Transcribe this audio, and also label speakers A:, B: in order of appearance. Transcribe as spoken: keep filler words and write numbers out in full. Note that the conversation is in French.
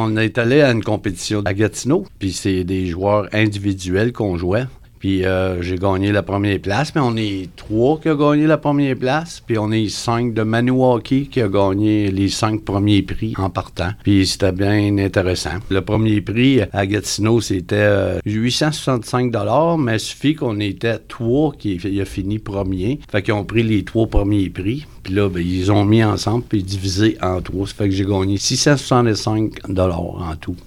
A: on est allé à une compétition à Gatineau, puis c'est des joueurs individuels qu'on jouait. Puis euh, j'ai gagné la première place, mais on est trois qui a gagné la première place, puis on est cinq de Maniwaki qui a gagné les cinq premiers prix en partant. Puis c'était bien intéressant. Le premier prix à Gatineau, c'était euh, huit cent soixante-cinq dollars, mais il suffit qu'on était trois qui il a fini premier. Fait qu'ils ont pris les trois premiers prix. Puis là, ben, ils ont mis ensemble puis divisé en trois. Ça fait que j'ai gagné six cent soixante-cinq dollars en tout.